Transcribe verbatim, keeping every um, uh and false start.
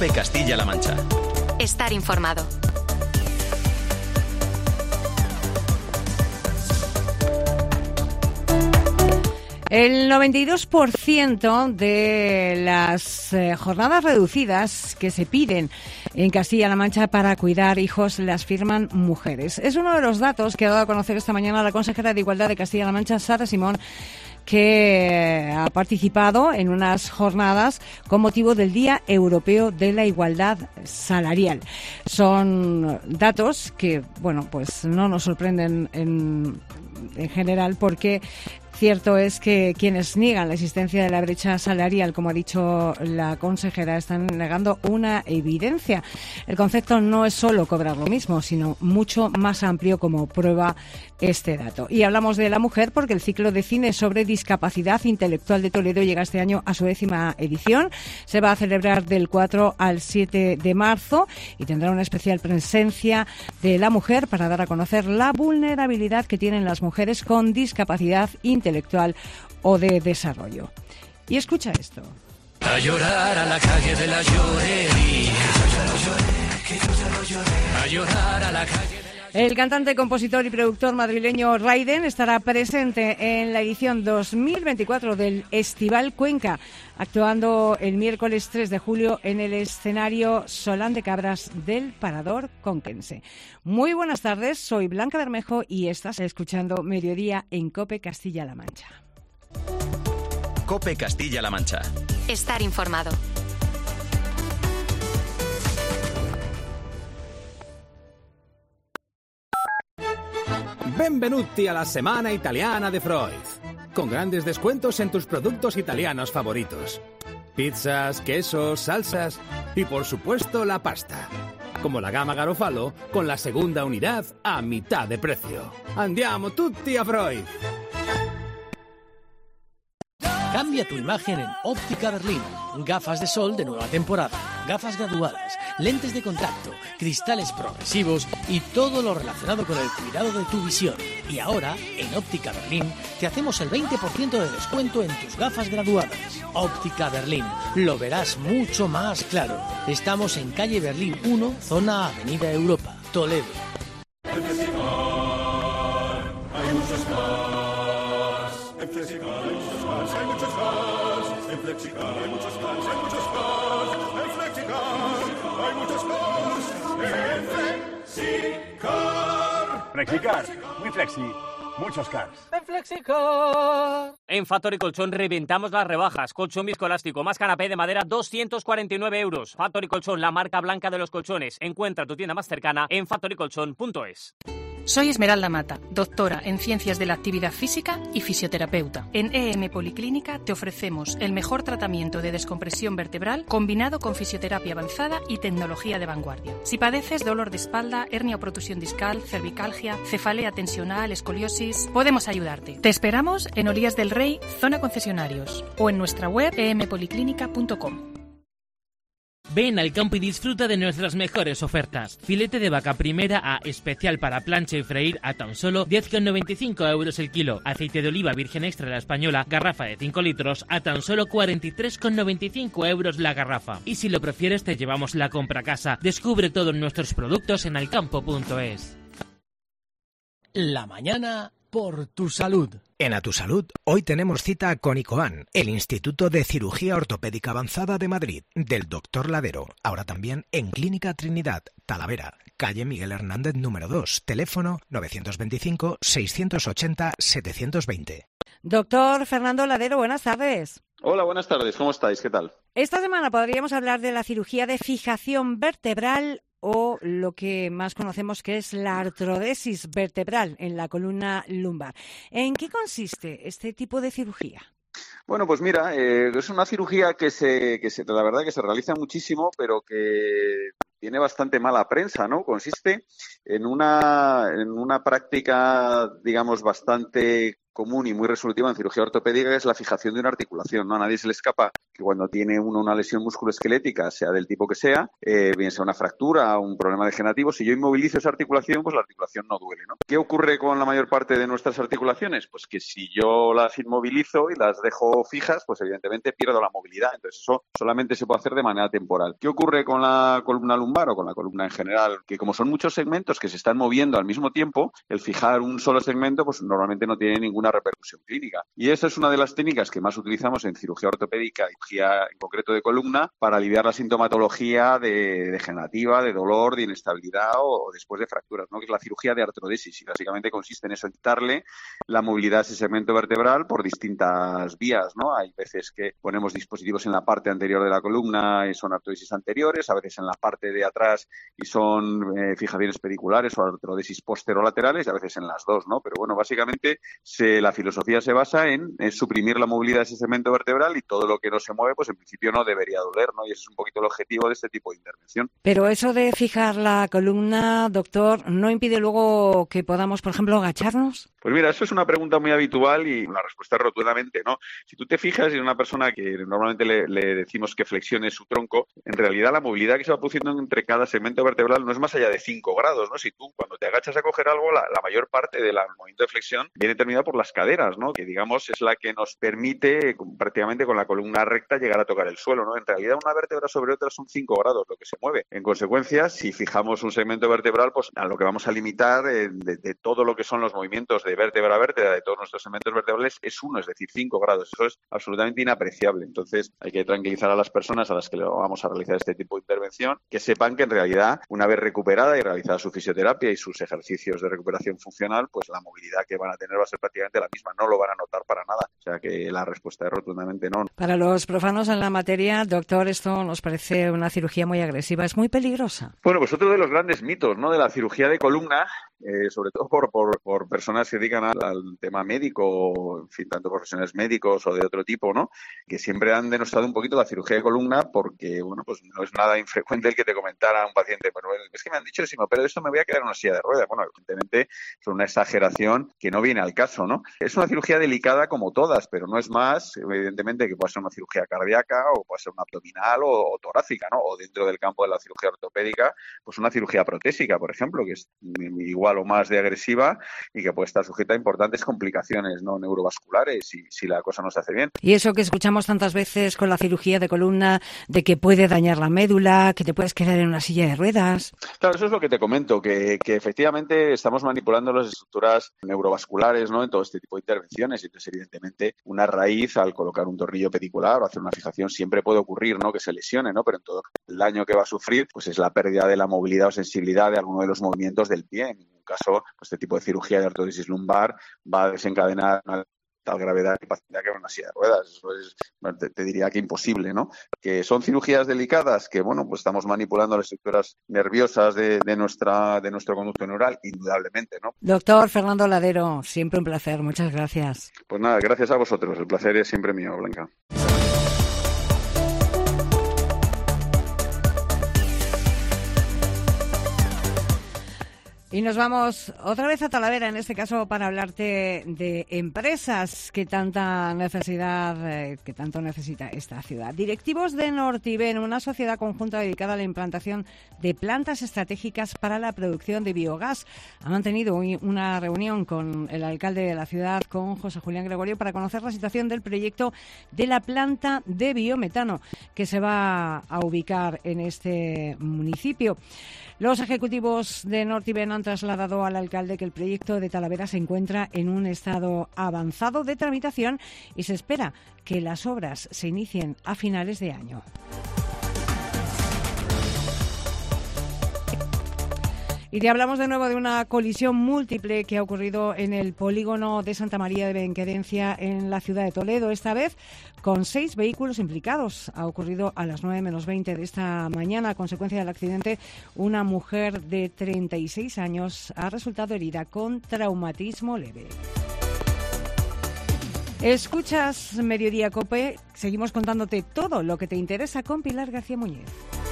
COPE Castilla-La Mancha. Estar informado. El noventa y dos por ciento de las eh, jornadas reducidas que se piden en Castilla-La Mancha para cuidar hijos las firman mujeres. Es uno de los datos que ha dado a conocer esta mañana la consejera de Igualdad de Castilla-La Mancha, Sara Simón, que ha participado en unas jornadas con motivo del Día Europeo de la Igualdad Salarial. Son datos que, bueno, pues no nos sorprenden en, en general, porque cierto es que quienes niegan la existencia de la brecha salarial, como ha dicho la consejera, están negando una evidencia. El concepto no es solo cobrar lo mismo, sino mucho más amplio, como prueba este dato. Y hablamos de la mujer porque el ciclo de cine sobre discapacidad intelectual de Toledo llega este año a su décima edición. Se va a celebrar del cuatro al siete de marzo y tendrá una especial presencia de la mujer para dar a conocer la vulnerabilidad que tienen las mujeres con discapacidad intelectual o de desarrollo. Y escucha esto. A llorar a la calle de la llorería. A llorar a la calle. El cantante, compositor y productor madrileño Raiden estará presente en la edición dos mil veinticuatro del Estival Cuenca, actuando el miércoles tres de julio en el escenario Solán de Cabras del Parador Conquense. Muy buenas tardes, soy Blanca Bermejo y estás escuchando Mediodía en COPE Castilla-La Mancha. COPE Castilla-La Mancha. Estar informado. Benvenuti a la Semana Italiana de Freud, con grandes descuentos en tus productos italianos favoritos. Pizzas, quesos, salsas y, por supuesto, la pasta. Como la gama Garofalo, con la segunda unidad a mitad de precio. Andiamo tutti a Freud. Cambia tu imagen en Óptica Berlín. Gafas de sol de nueva temporada, gafas graduadas, lentes de contacto, cristales progresivos y todo lo relacionado con el cuidado de tu visión. Y ahora, en Óptica Berlín, te hacemos el veinte por ciento de descuento en tus gafas graduadas. Óptica Berlín, lo verás mucho más claro. Estamos en calle Berlín uno, zona Avenida Europa, Toledo. En Flexicar hay muchos cars. En Flexicar hay muchos cars, hay muchos cars. En Flexicar hay muchos cars, hay muchos cars. En Flexicar hay muchos cars. En Flexicar. Flexicar, muy flexi, muchos cars. En Flexicar. En Factory Colchón reventamos las rebajas. Colchón viscoelástico más canapé de madera, doscientos cuarenta y nueve euros. Factory Colchón, la marca blanca de los colchones. Encuentra tu tienda más cercana en factory colchón punto es. Soy Esmeralda Mata, doctora en Ciencias de la Actividad Física y fisioterapeuta. En E M Policlínica te ofrecemos el mejor tratamiento de descompresión vertebral combinado con fisioterapia avanzada y tecnología de vanguardia. Si padeces dolor de espalda, hernia o protusión discal, cervicalgia, cefalea tensional, escoliosis, podemos ayudarte. Te esperamos en Olías del Rey, zona concesionarios, o en nuestra web e m policlínica punto com. Ven al campo y disfruta de nuestras mejores ofertas. Filete de vaca primera A especial para plancha y freír a tan solo diez con noventa y cinco euros el kilo. Aceite de oliva virgen extra la española, garrafa de cinco litros a tan solo cuarenta y tres con noventa y cinco euros la garrafa. Y si lo prefieres te llevamos la compra a casa. Descubre todos nuestros productos en alcampo punto es. La mañana por tu salud. En A Tu Salud, hoy tenemos cita con ICOAN, el Instituto de Cirugía Ortopédica Avanzada de Madrid, del doctor Ladero. Ahora también en Clínica Trinidad, Talavera, calle Miguel Hernández número dos, teléfono novecientos veinticinco, seiscientos ochenta, setecientos veinte. Doctor Fernando Ladero, buenas tardes. Hola, buenas tardes. ¿Cómo estáis? ¿Qué tal? Esta semana podríamos hablar de la cirugía de fijación vertebral o lo que más conocemos que es la artrodesis vertebral en la columna lumbar. ¿En qué consiste este tipo de cirugía? Bueno, pues mira, eh, es una cirugía que se, que se, la verdad que se realiza muchísimo, pero que tiene bastante mala prensa, ¿no? Consiste en una, en una práctica, digamos, bastante común y muy resolutiva en cirugía ortopédica es la fijación de una articulación, ¿no? A nadie se le escapa que cuando tiene uno una lesión musculoesquelética, sea del tipo que sea, eh, bien sea una fractura, un problema degenerativo, si yo inmovilizo esa articulación, pues la articulación no duele, ¿no? ¿Qué ocurre con la mayor parte de nuestras articulaciones? Pues que si yo las inmovilizo y las dejo fijas, pues evidentemente pierdo la movilidad. Entonces eso solamente se puede hacer de manera temporal. ¿Qué ocurre con la columna lumbar o con la columna en general? Que como son muchos segmentos que se están moviendo al mismo tiempo, el fijar un solo segmento pues normalmente no tiene ninguna repercusión clínica. Y esa es una de las técnicas que más utilizamos en cirugía ortopédica y cirugía en concreto de columna para aliviar la sintomatología de degenerativa, de dolor, de inestabilidad o, o después de fracturas, ¿no? Que es la cirugía de artrodesis y básicamente consiste en eso, en quitarle la movilidad a ese segmento vertebral por distintas vías, ¿no? Hay veces que ponemos dispositivos en la parte anterior de la columna y son artrodesis anteriores, a veces en la parte de atrás y son eh, fijaciones pediculares o artrodesis posterolaterales y a veces en las dos, ¿no? Pero bueno, básicamente se, la filosofía se basa en, en suprimir la movilidad de ese segmento vertebral y todo lo que no se mueve, pues en principio no debería doler, ¿no? Y ese es un poquito el objetivo de este tipo de intervención. Pero eso de fijar la columna, doctor, ¿no impide luego que podamos, por ejemplo, agacharnos? Pues mira, eso es una pregunta muy habitual y la respuesta es rotundamente no. Si tú te fijas en una persona que normalmente le, le decimos que flexione su tronco, en realidad la movilidad que se va produciendo entre cada segmento vertebral no es más allá de cinco grados, ¿no? Si tú cuando te agachas a coger algo, la, la mayor parte del movimiento de flexión viene determinada por las caderas, ¿no? Que digamos es la que nos permite prácticamente con la columna recta llegar a tocar el suelo, ¿no? En realidad una vértebra sobre otra son cinco grados lo que se mueve. En consecuencia, si fijamos un segmento vertebral, pues a lo que vamos a limitar eh, de, de todo lo que son los movimientos de vértebra a vértebra de todos nuestros segmentos vertebrales es uno, es decir, cinco grados. Eso es absolutamente inapreciable. Entonces hay que tranquilizar a las personas a las que le vamos a realizar este tipo de intervención, que sepan que en realidad una vez recuperada y realizada su fisioterapia y sus ejercicios de recuperación funcional, pues la movilidad que van a tener va a ser prácticamente la misma, no lo van a notar para nada. O sea que la respuesta es rotundamente no. Para los profanos en la materia, doctor, esto nos parece una cirugía muy agresiva, es muy peligrosa. Bueno, pues otro de los grandes mitos, ¿no?, de la cirugía de columna, eh, sobre todo por, por, por personas que dedican al, al tema médico, en fin, tanto profesionales médicos o de otro tipo, ¿no?, que siempre han denostado un poquito la cirugía de columna porque, bueno, pues no es nada infrecuente el que te comentara un paciente, bueno, es que me han dicho que si me opero de esto me voy a quedar en una silla de ruedas. Bueno, evidentemente es una exageración que no viene al caso, ¿no? Es una cirugía delicada como todas, pero no es más, evidentemente, que puede ser una cirugía cardíaca o puede ser una abdominal o, o torácica, ¿no? O dentro del campo de la cirugía ortopédica, pues una cirugía protésica, por ejemplo, que es igual o más de agresiva y que puede estar sujeta a importantes complicaciones, ¿no?, neurovasculares si, si la cosa no se hace bien. Y eso que escuchamos tantas veces con la cirugía de columna, de que puede dañar la médula, que te puedes quedar en una silla de ruedas. Claro, eso es lo que te comento, que, que efectivamente estamos manipulando las estructuras neurovasculares, ¿no?, en todo este tipo de intervenciones. Entonces, evidentemente, una raíz al colocar un tornillo pedicular o hacer una fijación siempre puede ocurrir, ¿no?, que se lesione, ¿no? Pero en todo el daño que va a sufrir, pues es la pérdida de la movilidad o sensibilidad de alguno de los movimientos del pie. En ningún caso, pues este tipo de cirugía de artrodesis lumbar va a desencadenar una tal gravedad y capacidad que en una silla de ruedas. Eso es, te, te diría que imposible, ¿no? Que son cirugías delicadas, que bueno, pues estamos manipulando las estructuras nerviosas de, de nuestra de nuestro conducto neural, indudablemente, ¿no? Doctor Fernando Ladero, siempre un placer, muchas gracias. Pues nada, gracias a vosotros, el placer es siempre mío, Blanca. Y nos vamos otra vez a Talavera, en este caso para hablarte de empresas que tanta necesidad, eh, que tanto necesita esta ciudad. Directivos de Nortiven, una sociedad conjunta dedicada a la implantación de plantas estratégicas para la producción de biogás, ha mantenido una reunión con el alcalde de la ciudad, con José Julián Gregorio, para conocer la situación del proyecto de la planta de biometano que se va a ubicar en este municipio. Los ejecutivos de Nortiven han trasladado al alcalde que el proyecto de Talavera se encuentra en un estado avanzado de tramitación y se espera que las obras se inicien a finales de año. Y te hablamos de nuevo de una colisión múltiple que ha ocurrido en el polígono de Santa María de Benquerencia en la ciudad de Toledo, esta vez con seis vehículos implicados. Ha ocurrido a las nueve menos veinte de esta mañana. A consecuencia del accidente, una mujer de treinta y seis años ha resultado herida con traumatismo leve. Escuchas Mediodía COPE, seguimos contándote todo lo que te interesa con Pilar García Muñiz.